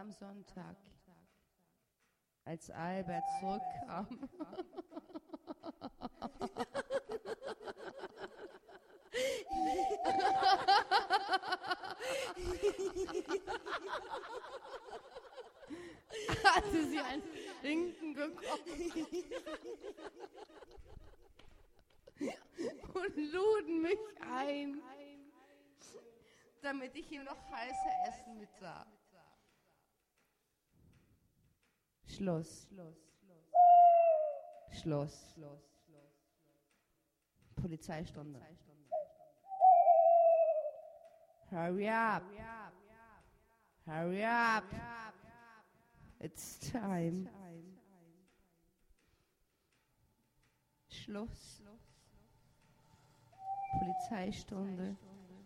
am Sonntag, als Albert zurückkam. Hatte sie einen Schinken gekocht und luden mich ein, damit ich ihm noch heiße Essen mitsah. Schluss. Polizeistunde. Hurry up. Hurry up. It's time. Schluss. Polizeistunde.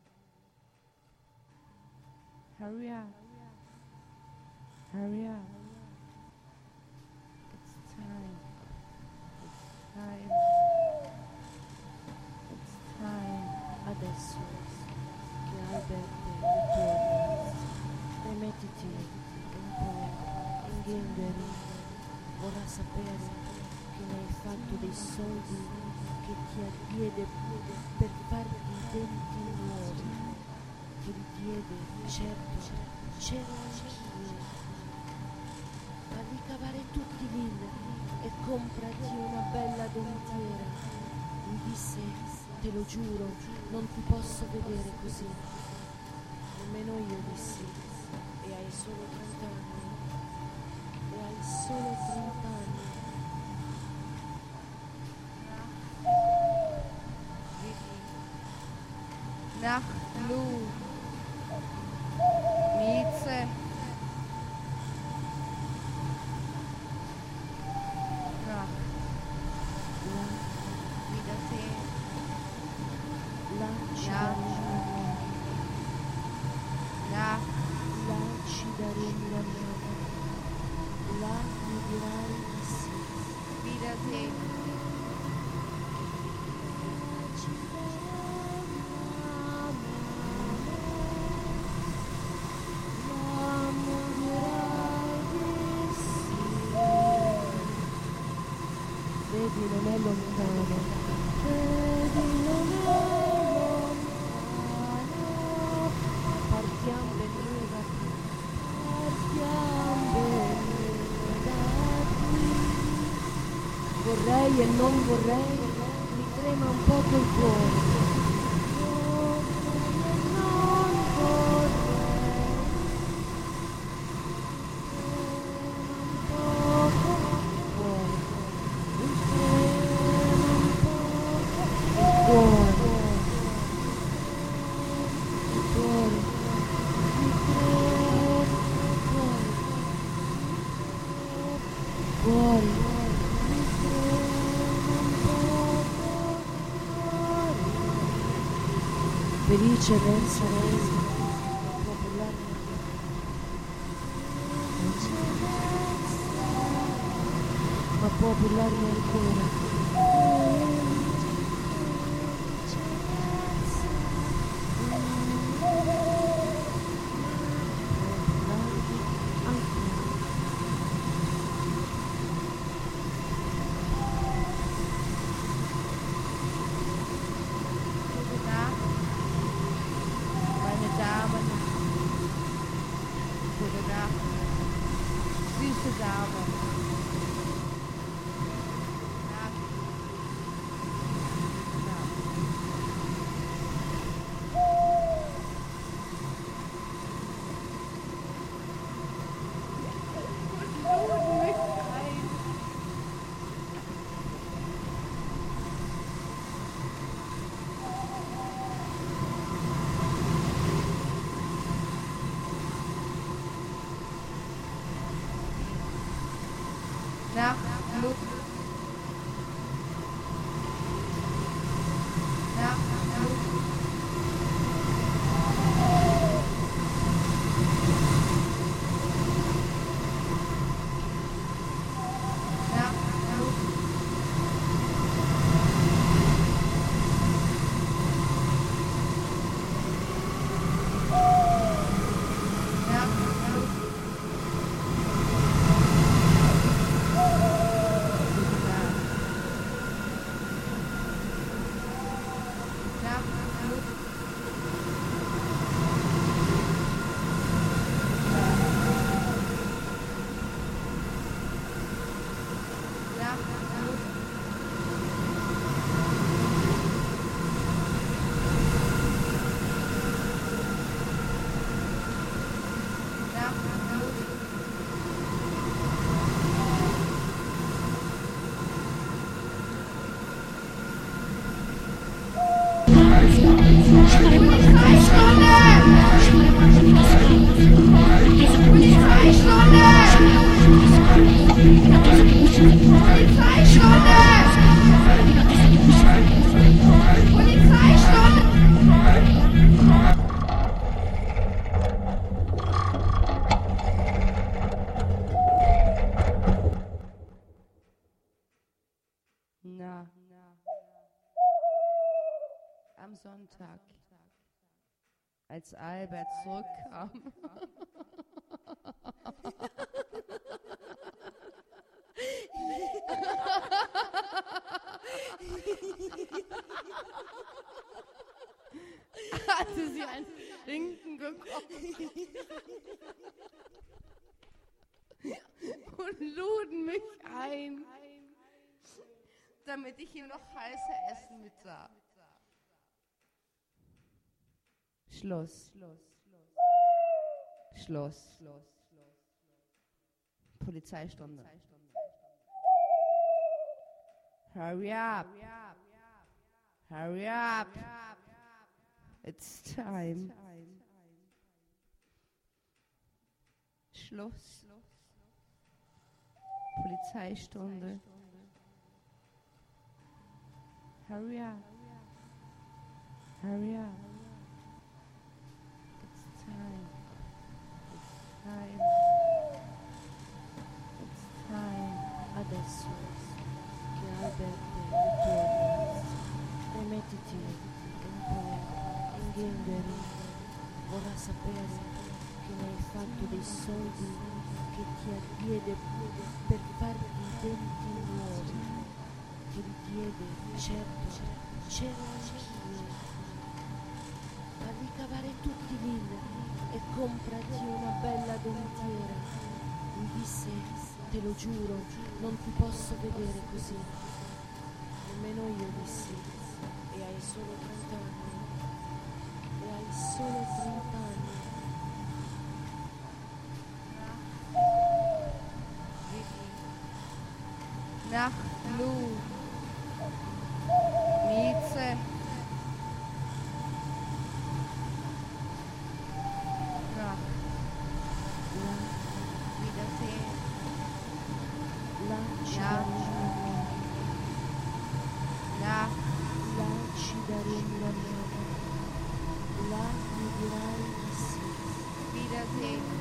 Hurry up. Hurry up. It's time. It's time. It's time. Adesso che Albert ritorna, rimettiti un po' in ghianderi. Vorrà sapere che ne hai fatto dei soldi che ti diede per farti i denti nuovi. Te li diede, certo, c'ero anch'io. Falli cavare tutti Lil e comprati una bella dentiera. Mi disse, te lo giuro, non ti posso vedere così. Nemmeno io dissi, e hai solo 30 anni. E hai solo 30 anni. Nach Blut. Mieze. Nach. Wiedersehen. Lanci dare una mano. Là mi dirai di sì. Wiedersehen. Vedi, non è lontano. Vedi, non è lontano. Partiamo bene da qui. Partiamo bene da qui. Vorrei e non vorrei, mi trema un poco il cuore. Vorrei e non vorrei. Felice verso lei, ma può bullarmi ancora. Süße Dame. Nach Blut. Nach Blut. Nach Blut. Nach Blut. Sonntag, als Albert zurückkam. Hatte sie ein Trinken gekocht und luden mich ein, damit ich ihm noch heiße Essen mitsah. Schluss. Polizeistunde. Hurry up. Hurry up. It's time. Schluss. Polizeistunde. Hurry up. Hurry up. It's time. It's time. It's time. Adesso che Albert ritorna, rimettiti un po' in gamberi. Vorrà sapere che ne hai fatto dei soldi che ti diede per farti i denti nuovi. Che li diede, certo, c'ero anch'io. A ricavare tutti lì e comprati una bella dentiera. Mi disse, te lo giuro, non ti posso vedere così. Nemmeno io dissi, e hai solo 30 anni. E hai solo 30 anni. Nach Blut. Mieze. Nach. Wiedersehen. Lasci dare una mano. Là mi dirai di sì. Wiedersehen.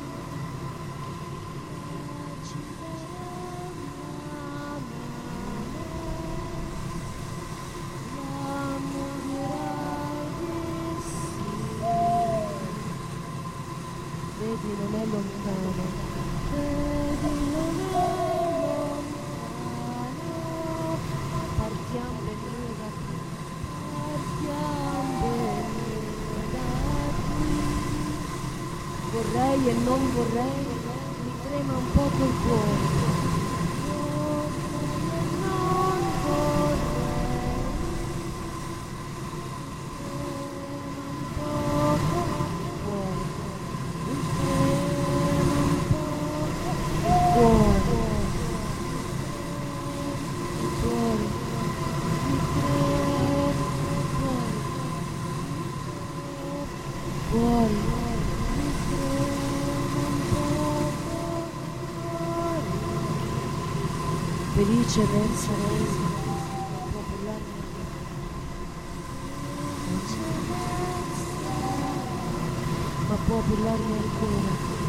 Vedi, non è lontano. Vedi, non è lontano. Partiamo venire da qui. Partiamo venire da qui. Vorrei e non vorrei, mi trema un poco il cuore. Vorrei e non vorrei. Felice ben sarei, ma può bullarmi ancora.